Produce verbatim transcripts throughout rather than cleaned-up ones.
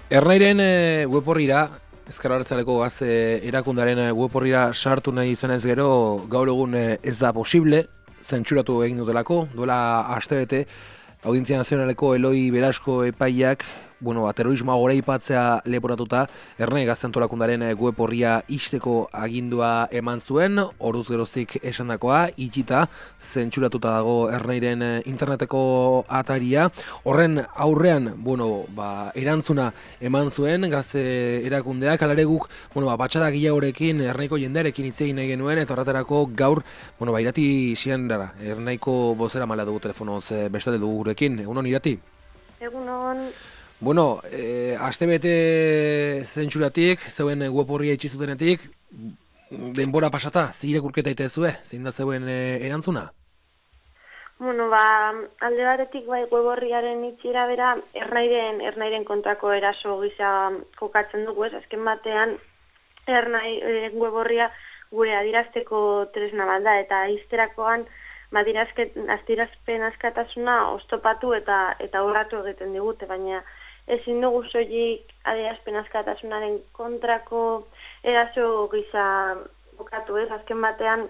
Ernairen e, web horrira, Ezker Abertzaleko gaz e, erakundaren web horrira sartu nahi izanez gero, gaur egun e, ez da posible, zentsuratu egin dutelako, duela astebete, Audientzia Nazionaleko Eloi Berasko epaiak, bueno, ba, terrorismoa goraipatzea leporatuta, Ernai Gaztantolakundaren web horria ixteko agindua eman zuen, oruz gerozik esandakoa, itxita, zentsuratuta dago Ernairen interneteko ataria. Horren aurrean, bueno, ba, erantzuna eman zuen, gaz erakundeak, alare guk, bueno, ba, batxada gehiagorekin, Ernaiko jendearekin hitz egin nahi genuen, eta horretarako gaur, bueno, ba, irati zian dara, Ernaiko bozera mala dugu telefonoz bestate dugu gurekin. Egunon, irati? Egunon. Bueno, eh, astebete zentsuratik, zeuen web horria itxi zutenetik, denbora pasata, zire kurketa itezue, zein da zeuen eh, erantzuna? Bueno, ba, alde batetik bai web horriaren itxiera bera, Ernairen, Ernairen kontrako eraso gisa kokatzen dugu, ez? Azken batean, Ernai web horria gure adirazteko tresna bat da, eta izterakoan, ba, adirazpen askatasuna oztopatu eta eta urratu egiten digute, baina ezin dugu soilik adierazpen askatasunaren kontrako eraso gisa kokatu, ez? Azken batean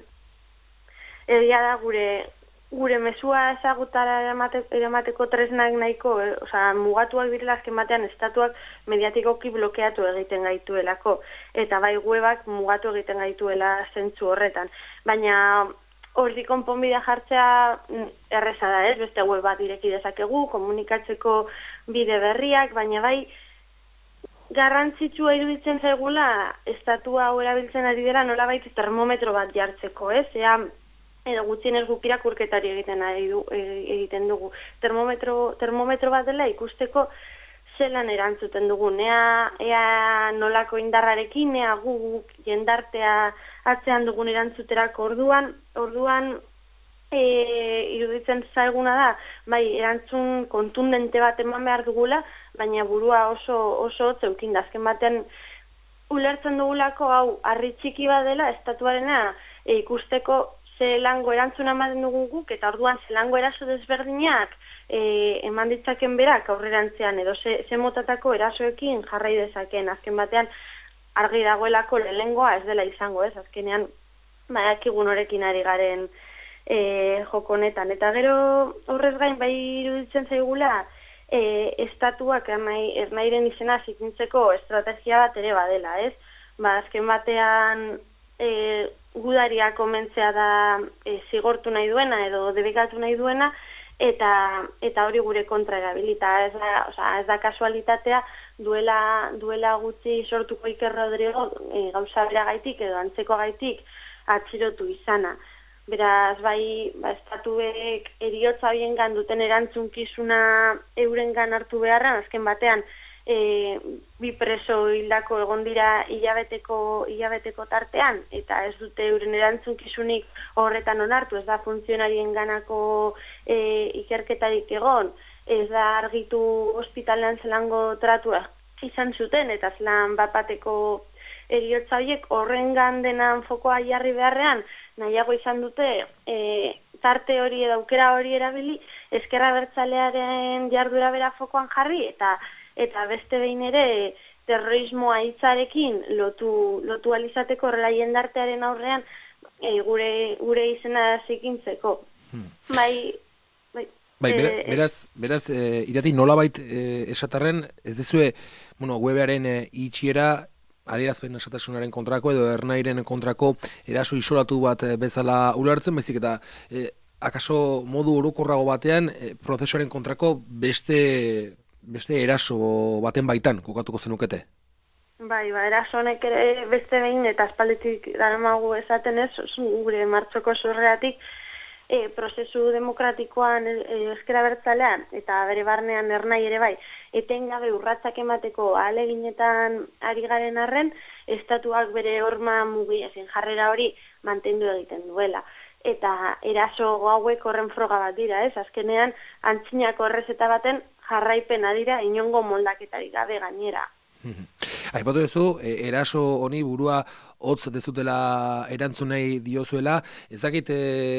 egia da gure gure mezua ezagutara eramateko tresnak nahiko, eh? Osea, mugatuak direla azken batean estatuak mediatikoki blokeatu egiten gaituelako, eta bai webak mugatu egiten gaituela zentzu horretan. Baina hori konponbidea jartzea erreza da, ez? Beste web bat ireki dezakegu, komunikatzeko bide berriak, baina bai garrantzitsua iruditzen zaigula estatua hau erabiltzen ari dela nolabait termometro bat jartzeko, ez? Ea edo gutxienez guk irakurketari egiten du, egiten dugu. Termometro, termometro bat dela ikusteko zelan erantzuten dugun, ea, ea nolako indarrarekin, ea guk jendartea atzean dugun erantzuterako orduan, orduan e, iruditzen zaiguna da, bai, erantzun kontundente bat eman behar dugula, baina burua oso oso hotz eukin da, azken batean ulertzen dugulako hau harri txiki bat dela estatuarena e, ikusteko zelango erantzuna ematen dugun guk, eta orduan zelango eraso desberdinak e, eman ditzaken berak aurrerantzean, edo ze, ze motatako erasoekin jarrai dezaken, azken batean argi dagoelako lehengoa ez dela izango, ez? Azkenean badakigun horekin ari garen e, joko honetan. Eta gero horrez gain bai iruditzen zaigula e, estatuak ernai, Ernairen izena zikintzeko estrategia bat ere badela, ez? Ba, azken batean e, gudaria komentzea da e, zigortu nahi duena edo debekatu nahi duena, eta eta hori gure kontra erabilita, ez da, osea, ez da kasualitatea duela duela gutxi sortuko Iker Rodrigo e, gauza beragaitik edo antzekoagaitik atxilotu izana. Beraz, bai, ba, estatuek eriotza horiengan duten erantzunkizuna eurengan hartu beharra, azken batean E, bi preso hildako egon dira hilabeteko hilabeteko tartean, eta ez dute euren erantzunkizunik horretan onartu, ez da funtzionarien ganako e, ikerketarik egon, ez da argitu ospitalean zelango tratua izan zuten, eta zelan bat-bateko heriotza horiek horrengan denan fokoa jarri beharrean, nahiago izan dute e, tarte hori edo aukera hori erabili, Ezker Abertzalearen jarduera bera fokoan jarri, eta eta beste behin ere terrorismoa hitzarekin lotu lotu alizateko horrela jendartearen aurrean e, gure gure izena zikintzeko. Hmm. Bai, bai, bai bera, e, beraz, beraz e, irati nolabait e, esatarren, ez dezue, bueno, webearen e, itxiera adierazpen esatasunaren kontrako edo Ernairen kontrako eraso isolatu bat bezala ulertzen, baizik eta e, akaso modu orokorrago batean e, prozesuaren kontrako beste beste eraso baten baitan kokatuko zenukete? Bai, ba, eraso honek ere beste behin eta aspalditik daramagu esaten ez, gure martxoko sorreratik e, prozesu demokratikoan e, Ezker Abertzalean eta bere barnean Ernai ere bai, etengabe urratsak emateko ahaleginetan ari garen arren, estatuak bere horma mugiazen jarrera hori mantendu egiten duela. Eta eraso hauek horren froga bat dira, ez? Azkenean, antzinako errezeta baten jarraipena dira inongo moldaketarik gabe gainera. Aipatu duzu, eraso honi burua hotz dezutela erantzunei diozuela, ez dakit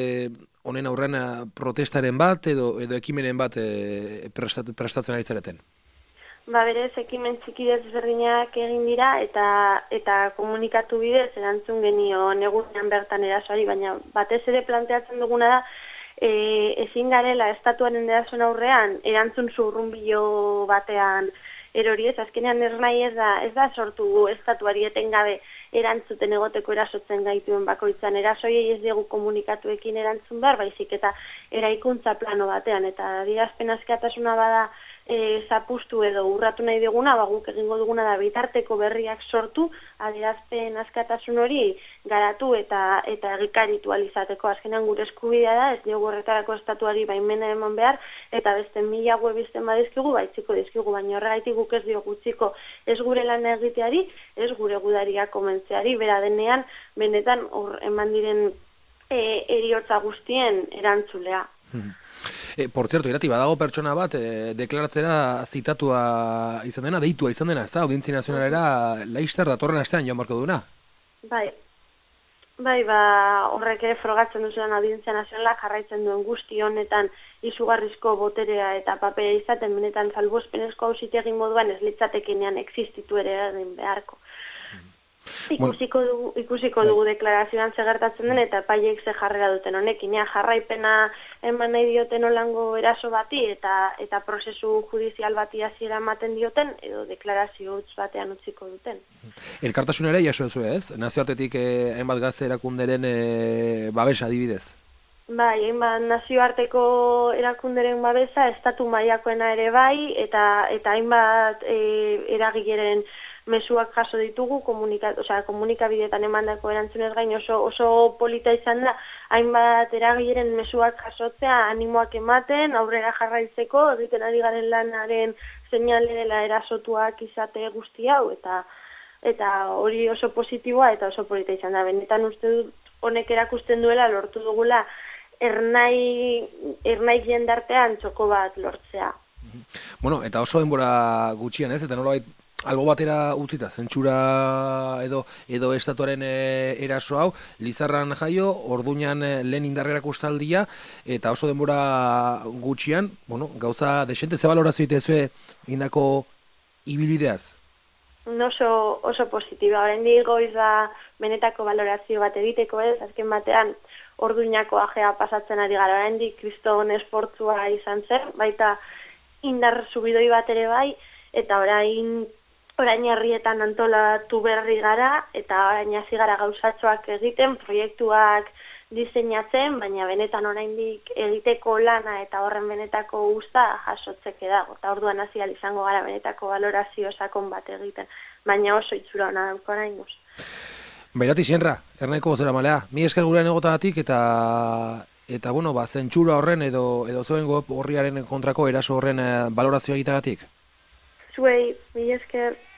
honen aurrean protestaren bat edo edo ekimenen bat prestatzen ari zareten? ba berez ekimen txiki desberdinak egin dira eta eta komunikatu bidez erantzun genio negunean bertan erasoari, baina batez ere planteatzen duguna da e, ezin garela estatuaren erasoen aurrean erantzun zurrunbilo batean erori ez, azkenean ernai ez da, ez da sortu estatuari etengabe erantzuten egoteko erasotzen gaituen bakoitzan, erasoiei ez dugu komunikatuekin erantzun behar, baizik eta eraikuntza plano batean, eta adierazpen askatasuna bada e, zapustu edo urratu nahi duguna, ba, guk egingo duguna da bitarteko berriak sortu, adierazpen askatasun hori garatu eta eta egikaritu alizateko. Azkenean gure eskubidea da, ez diogu horretarako estatuari baimena eman behar, eta beste mila web izten badizkigu, baitziko dizkigu, baina horregaitik guk ez diogu utziko ez gure lan egiteari, ez gure gudariak komentzeari, bera denean, benetan hor eman diren e, eriotza guztien erantzulea. E, por cierto, irati, badago pertsona bat, e, deklaratzera zitatua izan dena, deitua izan dena, ez da, Audientzia Nazionalera laizter datorren astean joan barko duna. Bai, bai, ba, horrek ere frogatzen duzuan Audientzia Nazionala jarraitzen duen guzti honetan izugarrizko boterea eta papera izaten, benetan salbuespenezko auzitegi moduan ez litzatekenean existitu ere egin beharko. Ikusiko dugu, ikusiko dugu deklarazioan zegertatzen den eta epaileek ze jarrera duten honekin. Ea, jarraipena eman nahi dioten olango eraso bati eta eta prozesu judizial bati hasiera ematen dioten edo deklarazio huts batean utziko duten. Elkartasun ere jaso duzu ez? Nazioartetik eh, hainbat gazte erakunderen eh, babesa adibidez. Bai, hainbat nazioarteko erakunderen babesa, estatu mailakoena ere bai, eta eta hainbat eh, eragileren mezuak jaso ditugu, komunika, osea, komunikabideetan emandako erantzunez gain oso, oso polita izan da, hainbat eragileren mezuak jasotzea, animoak ematen, aurrera jarraitzeko, egiten ari garen lanaren seinale dela erasotuak izate guzti hau, eta eta hori oso positiboa eta oso polita izan da. Benetan uste dut honek erakusten duela lortu dugula ernai, ernai jendartean txoko bat lortzea. Bueno, eta oso denbora gutxian ez, eta nolabait albo batera utzita, zentsura edo edo estatuaren e, eraso hau, Lizarran jaio, Orduñan e, lehen indarrerak ustaldia, eta oso denbora gutxian, bueno, gauza desente, ze balorazio itezue indako ibilbideaz? Oso, oso positiba, oraindik goiz da benetako balorazio bat egiteko ez, azken batean Orduñako ajea pasatzen ari gara, oraindik kriston esportzua izan zen, baita indar subidoi bat ere bai, eta orain orain herrietan antolatu berri gara, eta orain hasi gara gauzatxoak egiten, proiektuak diseinatzen, baina benetan oraindik egiteko lana eta horren benetako usta jasotzeke dago, eta orduan hasi ahal izango gara benetako balorazio sakon bat egiten, baina oso itxura ona dauka oraingoz. Berati Sienra, Ernaiko bozeramalea, mi esker gurean egotagatik eta eta bueno, ba zentsura horren edo edo zuen web horriaren kontrako eraso horren eh, balorazio egitagatik. Zuei, mi esker.